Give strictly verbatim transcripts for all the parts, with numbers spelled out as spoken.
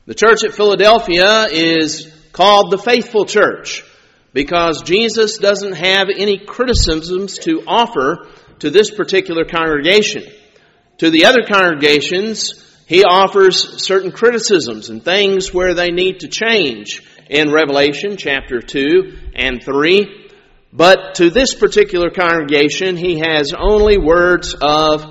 The church at Philadelphia is called the Faithful Church because Jesus doesn't have any criticisms to offer to this particular congregation. To the other congregations, he offers certain criticisms and things where they need to change in Revelation chapter two and three. But to this particular congregation, he has only words of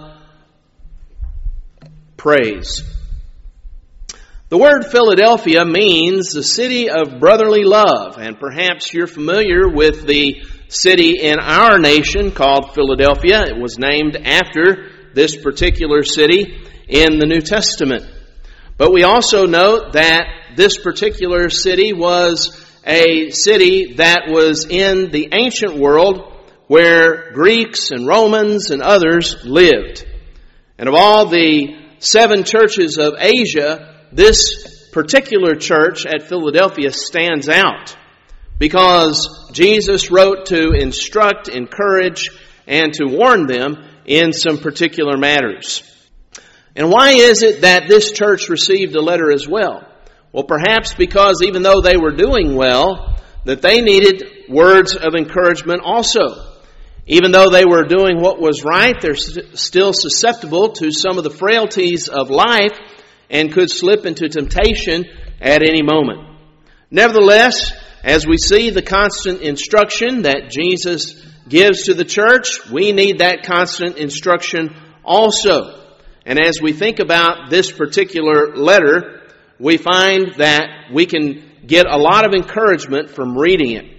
praise. The word Philadelphia means the city of brotherly love, and perhaps you're familiar with the city in our nation called Philadelphia. It was named after this particular city in the New Testament. But we also note that this particular city was a city that was in the ancient world where Greeks and Romans and others lived. And of all the seven churches of Asia, this particular church at Philadelphia stands out because Jesus wrote to instruct, encourage, and to warn them in some particular matters. And why is it that this church received a letter as well? Well, perhaps because even though they were doing well, that they needed words of encouragement also. Even though they were doing what was right, they're st- still susceptible to some of the frailties of life and could slip into temptation at any moment. Nevertheless, as we see the constant instruction that Jesus gives to the church, we need that constant instruction also. And as we think about this particular letter, we find that we can get a lot of encouragement from reading it.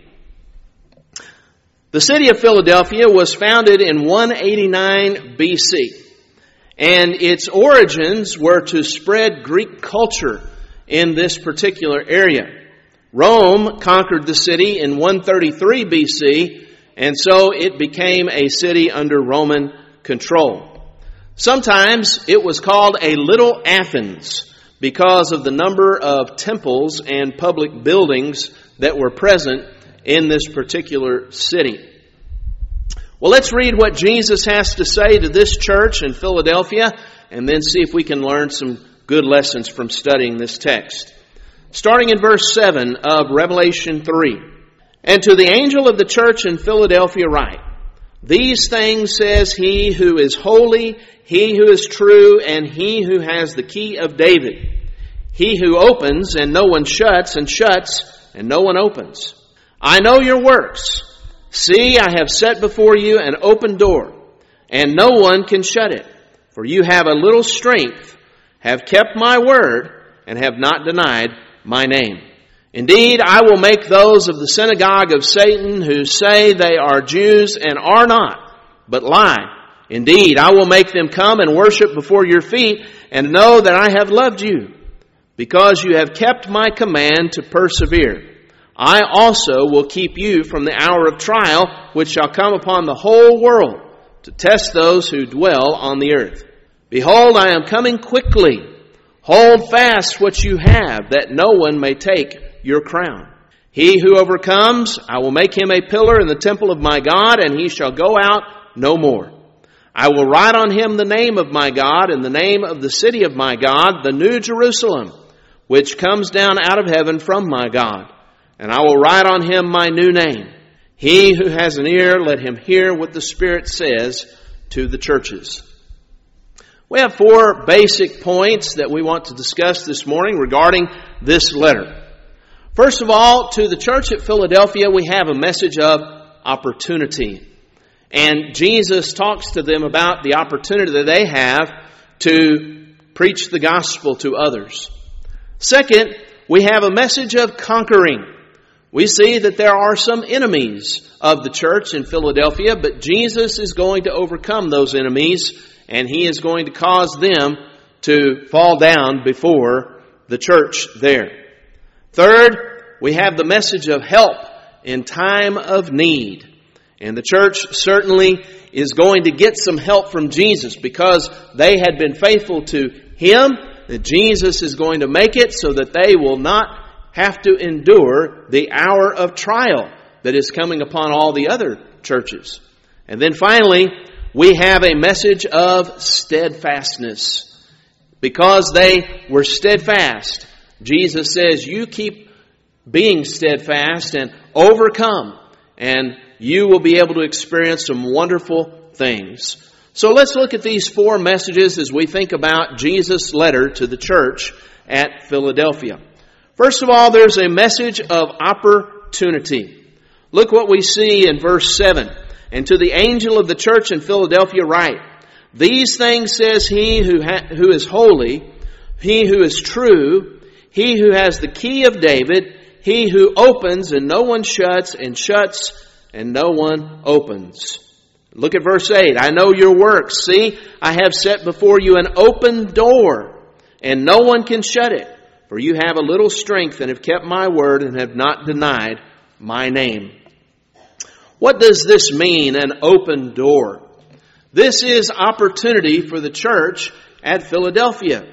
The city of Philadelphia was founded in one eighty-nine B C, and its origins were to spread Greek culture in this particular area. Rome conquered the city in one thirty-three B C, and so it became a city under Roman control. Sometimes it was called a Little Athens because of the number of temples and public buildings that were present in this particular city. Well, let's read what Jesus has to say to this church in Philadelphia and then see if we can learn some good lessons from studying this text. Starting in verse seven of Revelation three. And to the angel of the church in Philadelphia write, These things says he who is holy, he who is true, and he who has the key of David. He who opens and no one shuts, and shuts and no one opens. I know your works. See, I have set before you an open door, and no one can shut it. For you have a little strength, have kept my word, and have not denied my name. Indeed, I will make those of the synagogue of Satan who say they are Jews and are not, but lie. Indeed, I will make them come and worship before your feet and know that I have loved you, because you have kept my command to persevere. I also will keep you from the hour of trial, which shall come upon the whole world to test those who dwell on the earth. Behold, I am coming quickly. Hold fast what you have, that no one may take your crown. He who overcomes, I will make him a pillar in the temple of my God, and he shall go out no more. I will write on him the name of my God and the name of the city of my God, the New Jerusalem, which comes down out of heaven from my God. And I will write on him my new name. He who has an ear, let him hear what the Spirit says to the churches. We have four basic points that we want to discuss this morning regarding this letter. First of all, to the church at Philadelphia, we have a message of opportunity. And Jesus talks to them about the opportunity that they have to preach the gospel to others. Second, we have a message of conquering. We see that there are some enemies of the church in Philadelphia, but Jesus is going to overcome those enemies, and he is going to cause them to fall down before the church there. Third, we have the message of help in time of need. And the church certainly is going to get some help from Jesus because they had been faithful to him, that Jesus is going to make it so that they will not have to endure the hour of trial that is coming upon all the other churches. And then finally, we have a message of steadfastness. Because they were steadfast, Jesus says, you keep being steadfast and overcome, and you will be able to experience some wonderful things. So let's look at these four messages as we think about Jesus' letter to the church at Philadelphia. First of all, there's a message of opportunity. Look what we see in verse seven. And to the angel of the church in Philadelphia write, these things says he who ha- who is holy, he who is true, he who has the key of David, he who opens and no one shuts, and shuts and no one opens. Look at verse eight. I know your works. See, I have set before you an open door, and no one can shut it. For you have a little strength and have kept my word and have not denied my name. What does this mean, an open door? This is opportunity for the church at Philadelphia.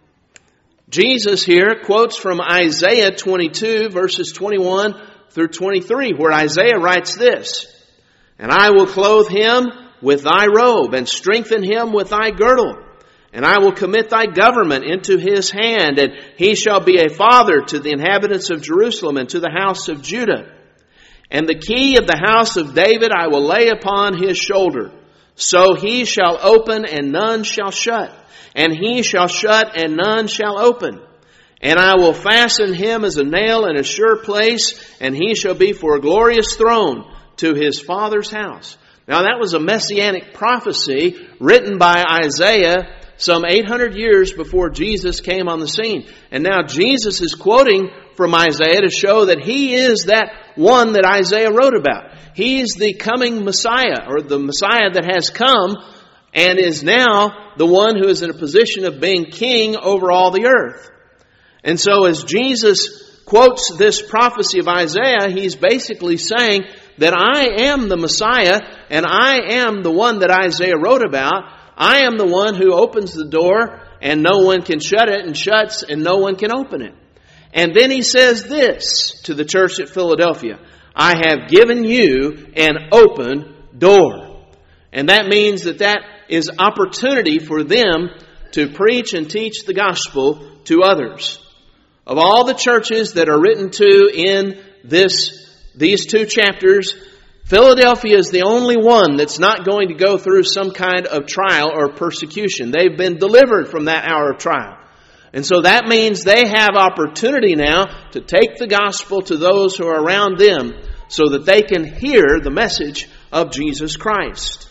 Jesus here quotes from Isaiah twenty-two, verses twenty-one through twenty-three, where Isaiah writes this, and I will clothe him with thy robe and strengthen him with thy girdle. And I will commit thy government into his hand, and he shall be a father to the inhabitants of Jerusalem and to the house of Judah. And the key of the house of David I will lay upon his shoulder. So he shall open and none shall shut, and he shall shut and none shall open. And I will fasten him as a nail in a sure place, and he shall be for a glorious throne to his father's house. Now that was a messianic prophecy written by Isaiah some eight hundred years before Jesus came on the scene. And now Jesus is quoting from Isaiah to show that he is that one that Isaiah wrote about. He's the coming Messiah, or the Messiah that has come and is now the one who is in a position of being king over all the earth. And so as Jesus quotes this prophecy of Isaiah, he's basically saying that I am the Messiah and I am the one that Isaiah wrote about. I am the one who opens the door and no one can shut it, and shuts and no one can open it. And then he says this to the church at Philadelphia, I have given you an open door. And that means that that is opportunity for them to preach and teach the gospel to others. Of all the churches that are written to in this, these two chapters, Philadelphia is the only one that's not going to go through some kind of trial or persecution. They've been delivered from that hour of trial. And so that means they have opportunity now to take the gospel to those who are around them so that they can hear the message of Jesus Christ.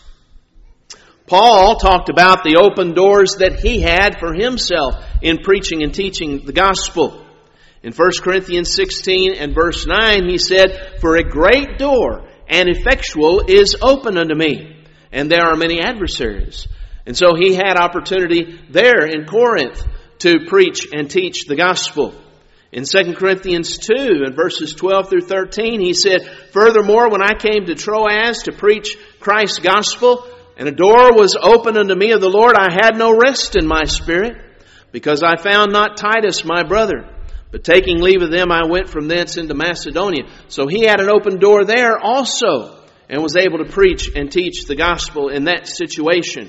Paul talked about the open doors that he had for himself in preaching and teaching the gospel. In First Corinthians sixteen and verse nine, he said, for a great door and effectual is open unto me, and there are many adversaries. And so he had opportunity there in Corinth to preach and teach the gospel. In Second Corinthians two and verses twelve through thirteen, he said, furthermore, when I came to Troas to preach Christ's gospel, and a door was opened unto me of the Lord, I had no rest in my spirit, because I found not Titus my brother. But taking leave of them, I went from thence into Macedonia. So he had an open door there also, and was able to preach and teach the gospel in that situation.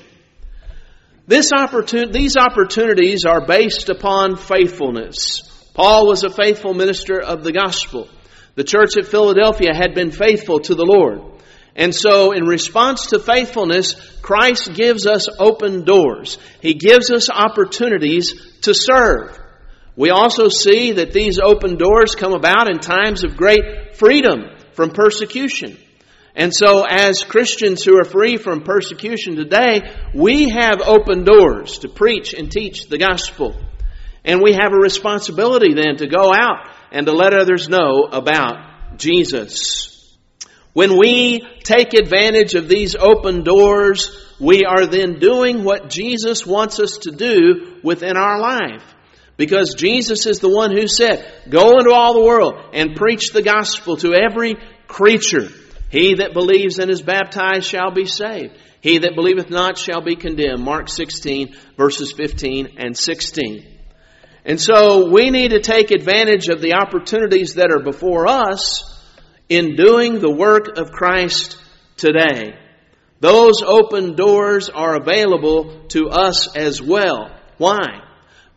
This opportun- these opportunities are based upon faithfulness. Paul was a faithful minister of the gospel. The church at Philadelphia had been faithful to the Lord. And so in response to faithfulness, Christ gives us open doors. He gives us opportunities to serve. We also see that these open doors come about in times of great freedom from persecution. And so as Christians who are free from persecution today, we have open doors to preach and teach the gospel. And we have a responsibility then to go out and to let others know about Jesus. When we take advantage of these open doors, we are then doing what Jesus wants us to do within our life. Because Jesus is the one who said, go into all the world and preach the gospel to every creature. He that believes and is baptized shall be saved. He that believeth not shall be condemned. Mark sixteen, verses fifteen and sixteen. And so we need to take advantage of the opportunities that are before us in doing the work of Christ today. Those open doors are available to us as well. Why?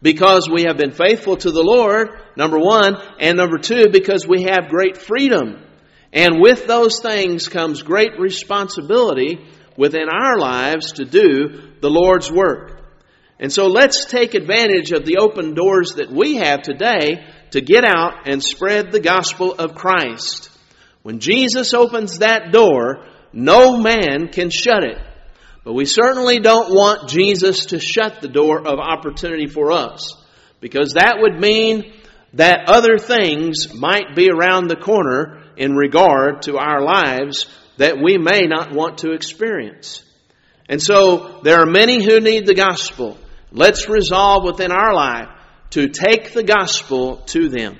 because we have been faithful to the Lord, number one, and number two, because we have great freedom. And with those things comes great responsibility within our lives to do the Lord's work. And so let's take advantage of the open doors that we have today to get out and spread the gospel of Christ. When Jesus opens that door, no man can shut it. But we certainly don't want Jesus to shut the door of opportunity for us, because that would mean that other things might be around the corner in regard to our lives that we may not want to experience. And so there are many who need the gospel. Let's resolve within our life to take the gospel to them.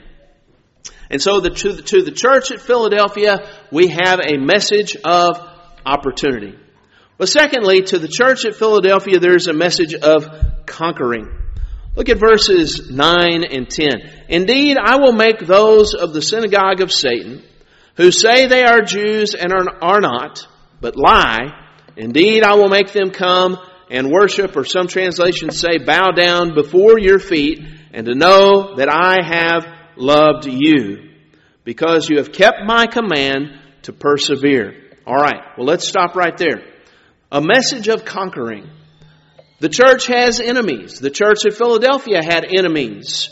And so the, to, the, to the church at Philadelphia, we have a message of opportunity. But secondly, to the church at Philadelphia, there's a message of conquering. Look at verses nine and ten. Indeed, I will make those of the synagogue of Satan, who say they are Jews and are, are not, but lie. Indeed, I will make them come and worship, or some translations say, bow down before your feet, and to know that I have loved you, because you have kept my command to persevere. All right, well, let's stop right there. A message of conquering. The church has enemies. The church at Philadelphia had enemies.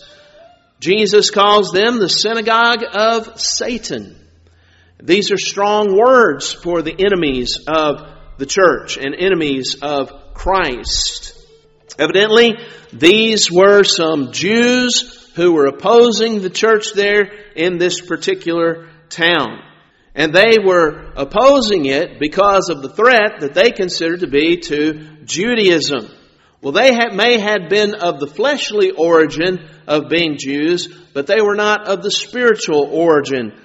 Jesus calls them the synagogue of Satan. These are strong words for the enemies of the church and enemies of Christ. Evidently, these were some Jews who were opposing the church there in this particular town. And they were opposing it because of the threat that they considered to be to Judaism. Well, they had, may have been of the fleshly origin of being Jews, but they were not of the spiritual origin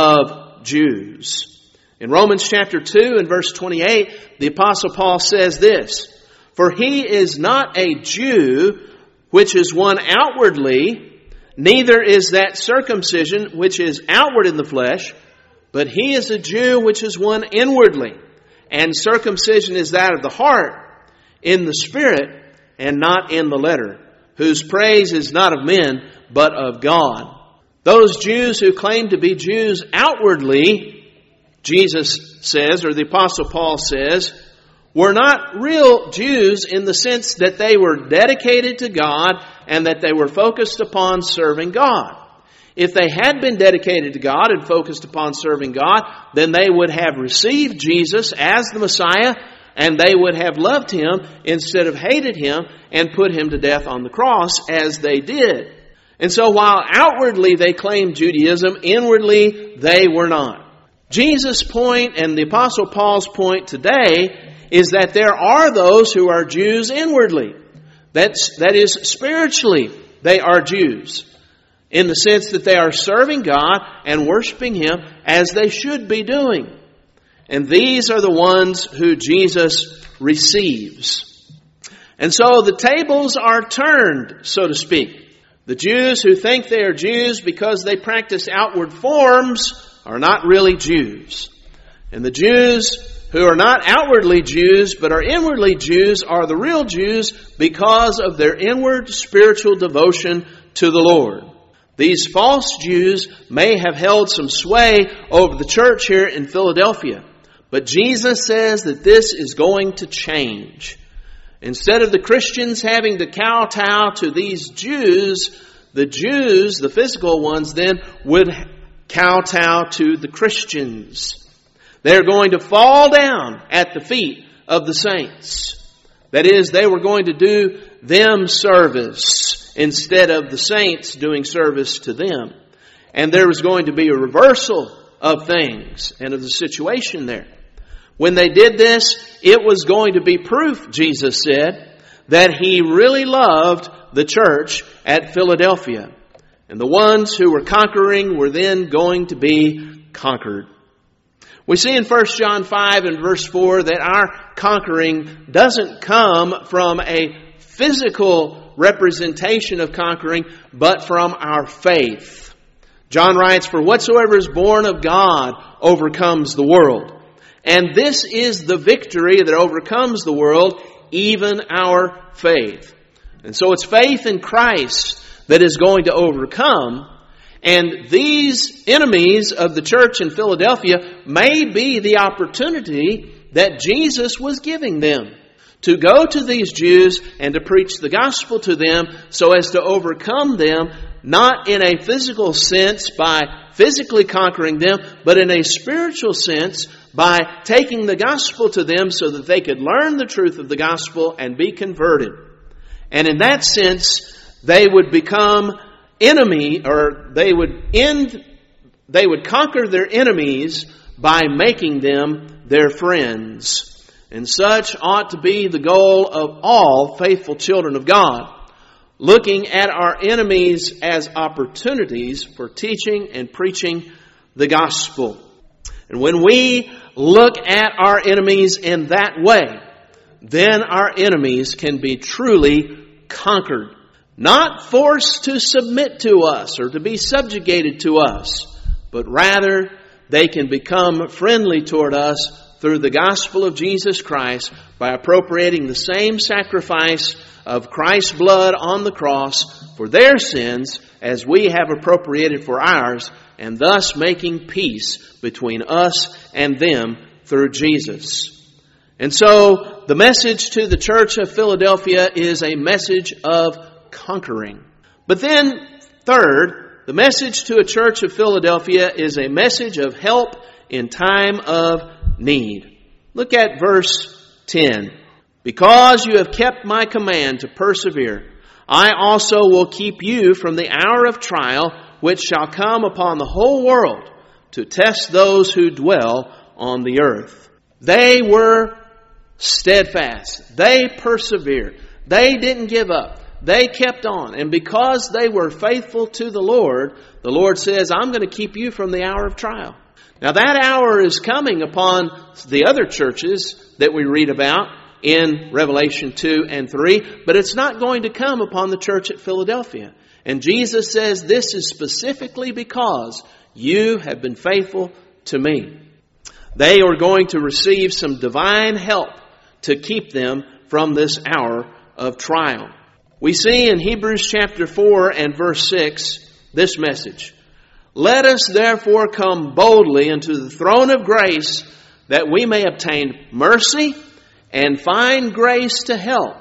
of Jews. In Romans chapter two and verse twenty-eight, the Apostle Paul says this, for he is not a Jew, which is one outwardly, neither is that circumcision which is outward in the flesh, but he is a Jew which is one inwardly. And circumcision is that of the heart, in the spirit, and not in the letter, whose praise is not of men, but of God. Those Jews who claim to be Jews outwardly, Jesus says, or the Apostle Paul says, were not real Jews in the sense that they were dedicated to God and that they were focused upon serving God. If they had been dedicated to God and focused upon serving God, then they would have received Jesus as the Messiah, and they would have loved Him instead of hated Him and put Him to death on the cross as they did. And so while outwardly they claimed Judaism, inwardly they were not. Jesus' point and the Apostle Paul's point today is that there are those who are Jews inwardly. That's, that is, spiritually they are Jews, in the sense that they are serving God and worshiping Him as they should be doing. And these are the ones who Jesus receives. And so the tables are turned, so to speak. The Jews who think they are Jews because they practice outward forms are not really Jews. And the Jews who are not outwardly Jews but are inwardly Jews are the real Jews because of their inward spiritual devotion to the Lord. These false Jews may have held some sway over the church here in Philadelphia, but Jesus says that this is going to change. Instead of the Christians having to kowtow to these Jews, the Jews, the physical ones then, would kowtow to the Christians. They're going to fall down at the feet of the saints. That is, they were going to do them service instead of the saints doing service to them. And there was going to be a reversal of things and of the situation there. When they did this, it was going to be proof, Jesus said, that He really loved the church at Philadelphia. And the ones who were conquering were then going to be conquered. We see in First John five and verse four that our conquering doesn't come from a physical representation of conquering, but from our faith. John writes, for whatsoever is born of God overcomes the world. And this is the victory that overcomes the world, even our faith. And so it's faith in Christ that is going to overcome. And these enemies of the church in Philadelphia may be the opportunity that Jesus was giving them to go to these Jews and to preach the gospel to them so as to overcome them, not in a physical sense by physically conquering them, but in a spiritual sense by taking the gospel to them so that they could learn the truth of the gospel and be converted. And in that sense, they would become enemy, or they would end, they would conquer their enemies by making them their friends. And such ought to be the goal of all faithful children of God, looking at our enemies as opportunities for teaching and preaching the gospel. And when we look at our enemies in that way, then our enemies can be truly conquered. Not forced to submit to us or to be subjugated to us, but rather they can become friendly toward us through the gospel of Jesus Christ by appropriating the same sacrifice of Christ's blood on the cross for their sins as we have appropriated for ours, and thus making peace between us and them through Jesus. And so the message to the church of Philadelphia is a message of conquering. But then, third, the message to a church of Philadelphia is a message of help in time of need. Look at verse ten. Because you have kept my command to persevere, I also will keep you from the hour of trial which shall come upon the whole world to test those who dwell on the earth. They were steadfast. They persevered. They didn't give up. They kept on. And because they were faithful to the Lord, the Lord says, I'm going to keep you from the hour of trial. Now that hour is coming upon the other churches that we read about in Revelation two and three, but it's not going to come upon the church at Philadelphia. And Jesus says this is specifically because you have been faithful to me. They are going to receive some divine help to keep them from this hour of trial. We see in Hebrews chapter four and verse six this message. Let us therefore come boldly into the throne of grace that we may obtain mercy and find grace to help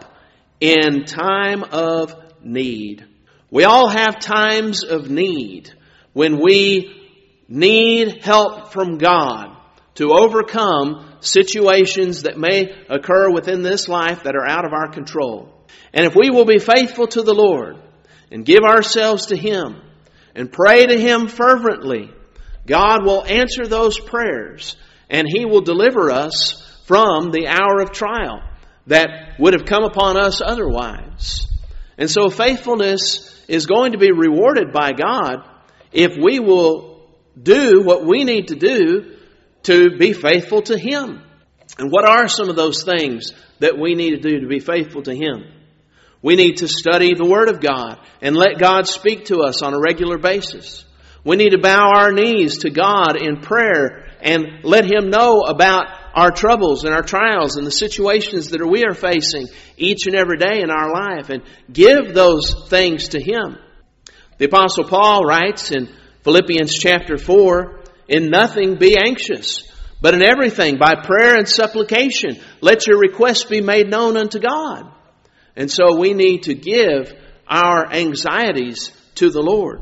in time of need. We all have times of need when we need help from God to overcome situations that may occur within this life that are out of our control. And if we will be faithful to the Lord and give ourselves to Him and pray to Him fervently, God will answer those prayers and He will deliver us from the hour of trial that would have come upon us otherwise. And so faithfulness is going to be rewarded by God if we will do what we need to do to be faithful to Him. And what are some of those things that we need to do to be faithful to Him? We need to study the Word of God and let God speak to us on a regular basis. We need to bow our knees to God in prayer and let Him know about our troubles and our trials and the situations that we are facing each and every day in our life, and give those things to Him. The Apostle Paul writes in Philippians chapter four, in nothing be anxious, but in everything by prayer and supplication let your requests be made known unto God. And so we need to give our anxieties to the Lord.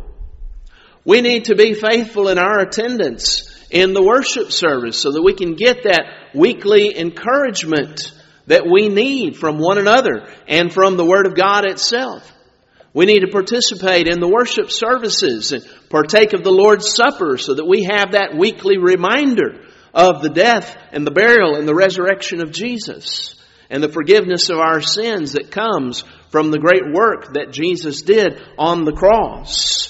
We need to be faithful in our attendance in the worship service so that we can get that weekly encouragement that we need from one another and from the Word of God itself. We need to participate in the worship services and partake of the Lord's Supper so that we have that weekly reminder of the death and the burial and the resurrection of Jesus and the forgiveness of our sins that comes from the great work that Jesus did on the cross.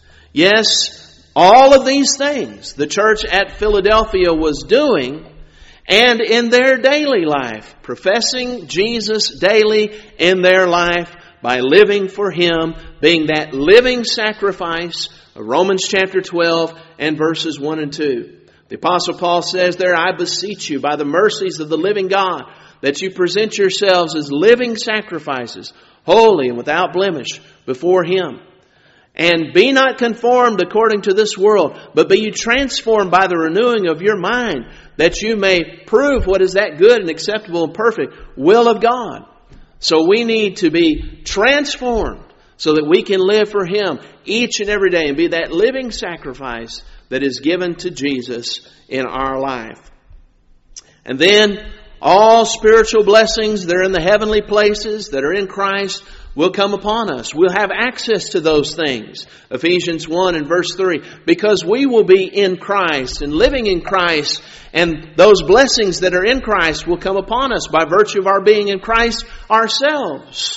Yes, all of these things the church at Philadelphia was doing, and in their daily life, professing Jesus daily in their life by living for Him, being that living sacrifice of Romans chapter twelve and verses one and two. The Apostle Paul says there, I beseech you by the mercies of the living God that you present yourselves as living sacrifices, holy and without blemish before Him. And be not conformed according to this world, but be you transformed by the renewing of your mind, that you may prove what is that good and acceptable and perfect will of God. So we need to be transformed so that we can live for Him each and every day and be that living sacrifice that is given to Jesus in our life. And then all spiritual blessings that are in the heavenly places that are in Christ will come upon us. We'll have access to those things. Ephesians one and verse three. Because we will be in Christ and living in Christ, and those blessings that are in Christ will come upon us by virtue of our being in Christ ourselves.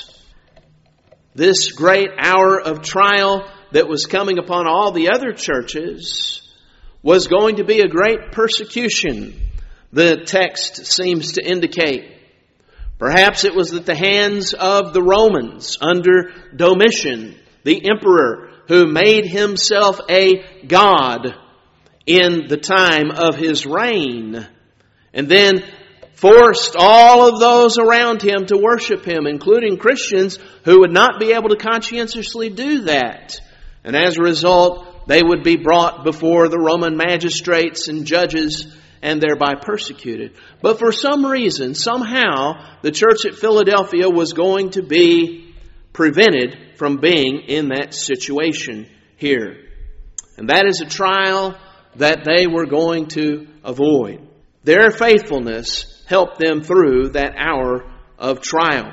This great hour of trial that was coming upon all the other churches was going to be a great persecution, the text seems to indicate. Perhaps it was at the hands of the Romans under Domitian, the emperor, who made himself a god in the time of his reign, and then forced all of those around him to worship him, including Christians who would not be able to conscientiously do that. And as a result, they would be brought before the Roman magistrates and judges and thereby persecuted. But for some reason, somehow, the church at Philadelphia was going to be prevented from being in that situation here. And that is a trial that they were going to avoid. Their faithfulness helped them through that hour of trial.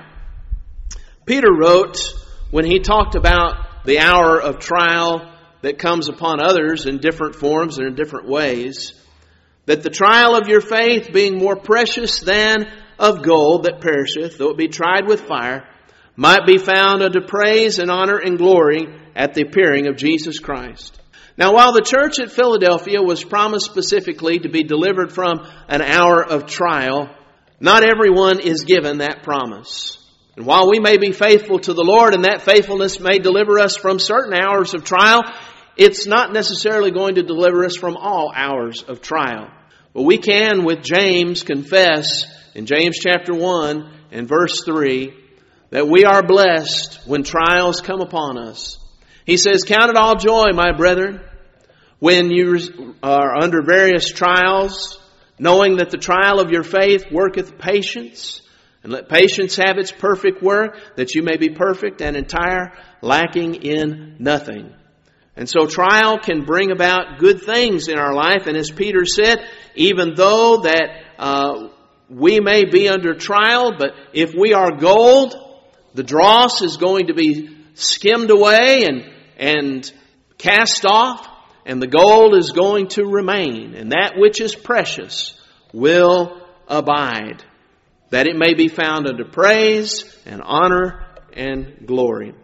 Peter wrote, when he talked about the hour of trial that comes upon others in different forms and in different ways, that the trial of your faith, being more precious than of gold that perisheth, though it be tried with fire, might be found unto praise and honor and glory at the appearing of Jesus Christ. Now, while the church at Philadelphia was promised specifically to be delivered from an hour of trial, not everyone is given that promise. And while we may be faithful to the Lord, and that faithfulness may deliver us from certain hours of trial, it's not necessarily going to deliver us from all hours of trial. But we can, with James, confess in James chapter one and verse three that we are blessed when trials come upon us. He says, "Count it all joy, my brethren, when you are under various trials, knowing that the trial of your faith worketh patience. And let patience have its perfect work, that you may be perfect and entire, lacking in nothing." And so trial can bring about good things in our life. And as Peter said, even though that uh, we may be under trial, but if we are gold, the dross is going to be skimmed away and, and cast off, and the gold is going to remain. And that which is precious will abide, that it may be found unto praise and honor and glory.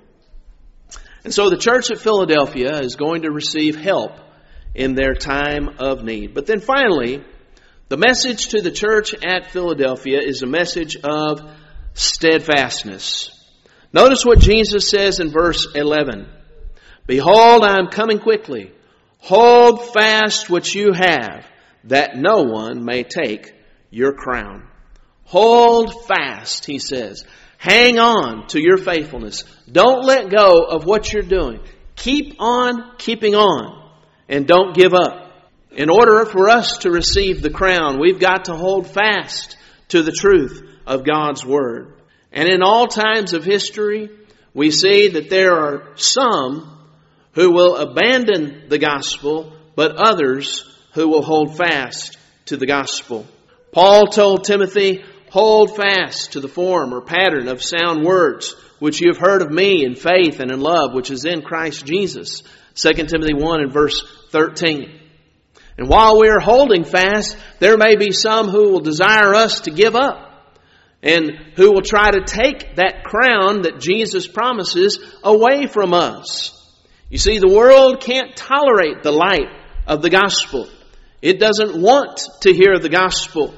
And so the church at Philadelphia is going to receive help in their time of need. But then finally, the message to the church at Philadelphia is a message of steadfastness. Notice what Jesus says in verse eleven. "Behold, I am coming quickly. Hold fast what you have, that no one may take your crown." Hold fast, he says. Hang on to your faithfulness. Don't let go of what you're doing. Keep on keeping on. And don't give up. In order for us to receive the crown, we've got to hold fast to the truth of God's Word. And in all times of history, we see that there are some who will abandon the gospel, but others who will hold fast to the gospel. Paul told Timothy, "Hold fast to the form or pattern of sound words, which you have heard of me in faith and in love, which is in Christ Jesus." Second Timothy one and verse thirteen. And while we are holding fast, there may be some who will desire us to give up, and who will try to take that crown that Jesus promises away from us. You see, the world can't tolerate the light of the gospel. It doesn't want to hear the gospel.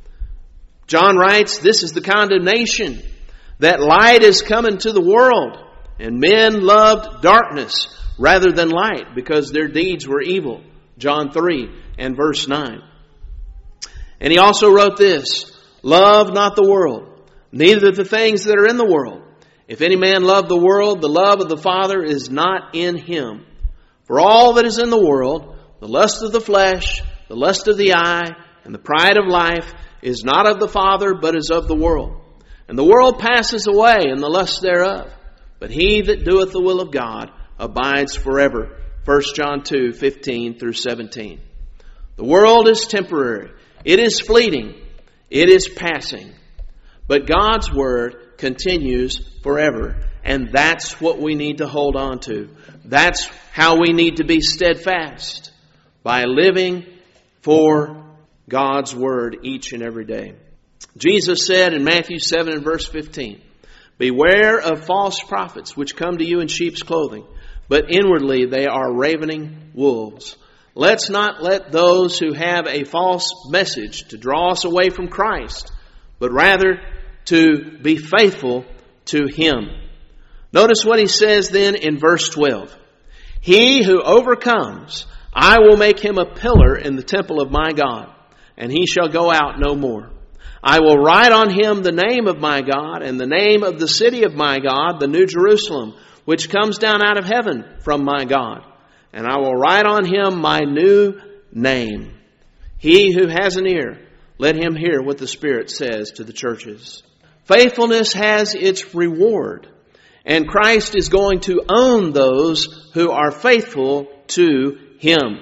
John writes, "This is the condemnation, that light is come into the world, and men loved darkness rather than light, because their deeds were evil." John three and verse nine. And he also wrote this, Love not the world, neither the things that are in the world. If any man love the world, the love of the Father is not in him. For all that is in the world, the lust of the flesh, the lust of the eye, and the pride of life, is not of the Father, but is of the world. And the world passes away, and the lust thereof. But he that doeth the will of God abides forever. First John two, fifteen through seventeen. The world is temporary. It is fleeting. It is passing. But God's Word continues forever. And that's what we need to hold on to. That's how we need to be steadfast. By living for God's Word each and every day. Jesus said in Matthew seven and verse fifteen, Beware of false prophets, which come to you in sheep's clothing, but inwardly they are ravening wolves. Let's not let those who have a false message to draw us away from Christ, but rather to be faithful to Him. Notice what He says then in verse twelve. He who overcomes, I will make him a pillar in the temple of my God, and he shall go out no more. I will write on him the name of my God and the name of the city of my God, the New Jerusalem, which comes down out of heaven from my God. And I will write on him my new name. He who has an ear, let him hear what the Spirit says to the churches. Faithfulness has its reward. And Christ is going to own those who are faithful to Him.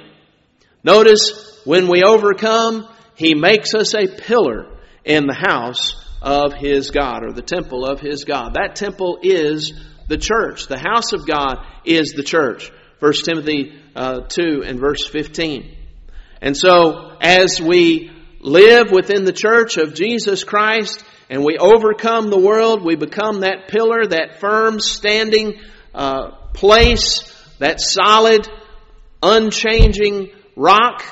Notice, when we overcome, He makes us a pillar in the house of His God, or the temple of His God. That temple is the church. The house of God is the church. First Timothy uh, two and verse fifteen. And so, as we live within the church of Jesus Christ, and we overcome the world, we become that pillar, that firm standing uh, place, that solid, unchanging rock,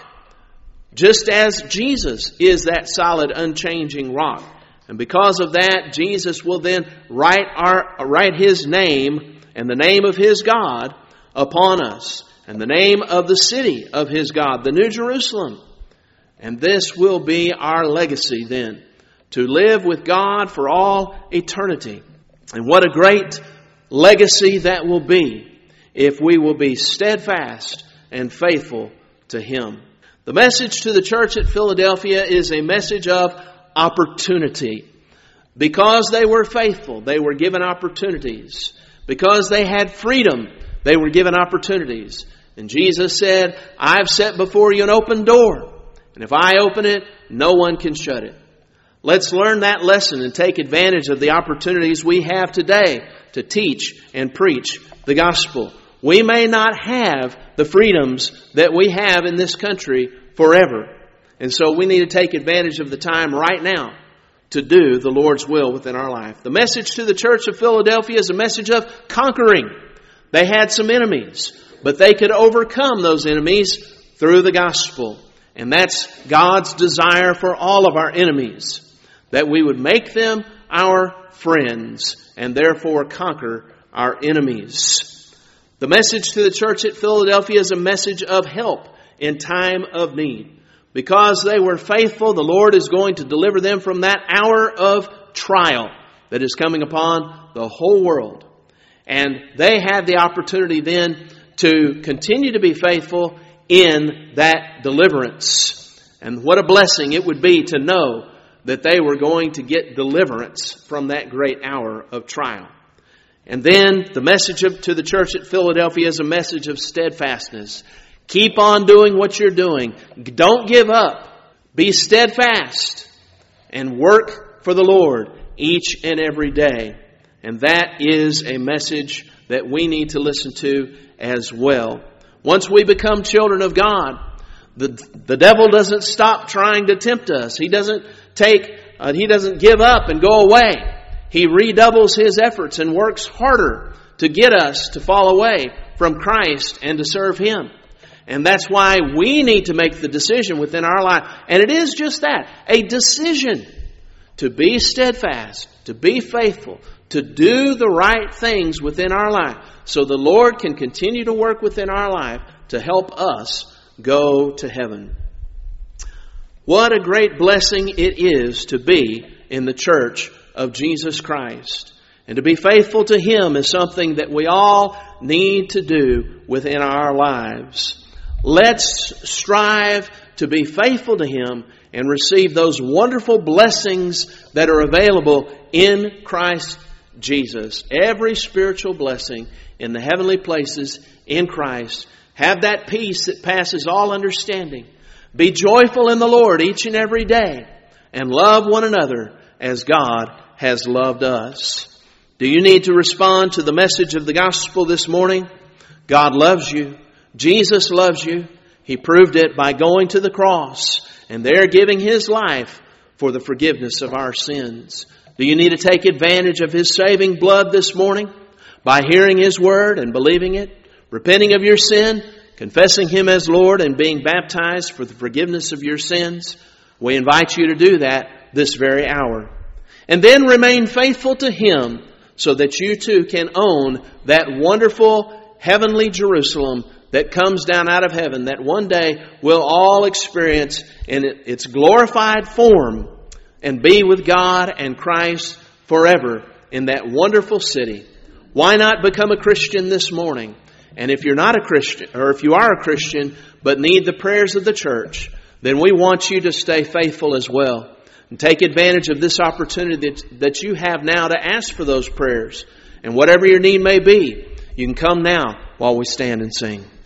just as Jesus is that solid, unchanging rock. And because of that, Jesus will then write our write His name and the name of His God upon us, and the name of the city of His God, the New Jerusalem. And this will be our legacy then, to live with God for all eternity. And what a great legacy that will be if we will be steadfast and faithful to Him. The message to the church at Philadelphia is a message of opportunity. Because they were faithful, they were given opportunities. Because they had freedom, they were given opportunities. And Jesus said, I've set before you an open door. And if I open it, no one can shut it. Let's learn that lesson and take advantage of the opportunities we have today to teach and preach the gospel. We may not have the freedoms that we have in this country forever. And so we need to take advantage of the time right now to do the Lord's will within our life. The message to the church of Philadelphia is a message of conquering. They had some enemies, but they could overcome those enemies through the gospel. And that's God's desire for all of our enemies, that we would make them our friends and therefore conquer our enemies. The message to the church at Philadelphia is a message of help in time of need. Because they were faithful, the Lord is going to deliver them from that hour of trial that is coming upon the whole world. And they had the opportunity then to continue to be faithful in that deliverance. And what a blessing it would be to know that they were going to get deliverance from that great hour of trial. And then the message to the church at Philadelphia is a message of steadfastness. Keep on doing what you're doing. Don't give up. Be steadfast and work for the Lord each and every day. And that is a message that we need to listen to as well. Once we become children of God, the, the devil doesn't stop trying to tempt us. He doesn't take, uh, he doesn't give up and go away. He redoubles his efforts and works harder to get us to fall away from Christ and to serve Him. And that's why we need to make the decision within our life. And it is just that, a decision to be steadfast, to be faithful, to do the right things within our life, so the Lord can continue to work within our life to help us go to heaven. What a great blessing it is to be in the church of Jesus Christ. And to be faithful to Him is something that we all need to do within our lives. Let's strive to be faithful to Him and receive those wonderful blessings that are available in Christ Jesus. Every spiritual blessing in the heavenly places in Christ. Have that peace that passes all understanding. Be joyful in the Lord each and every day. And love one another as God has loved us. Do you need to respond to the message of the gospel this morning? God loves you. Jesus loves you. He proved it by going to the cross and there giving His life for the forgiveness of our sins. Do you need to take advantage of His saving blood this morning by hearing His word and believing it, repenting of your sin, confessing Him as Lord, and being baptized for the forgiveness of your sins? We invite you to do that this very hour. And then remain faithful to Him so that you too can own that wonderful heavenly Jerusalem that comes down out of heaven, that one day we'll all experience in its glorified form and be with God and Christ forever in that wonderful city. Why not become a Christian this morning? And if you're not a Christian, or if you are a Christian but need the prayers of the church, then we want you to stay faithful as well. And take advantage of this opportunity that, that you have now to ask for those prayers. And whatever your need may be, you can come now while we stand and sing.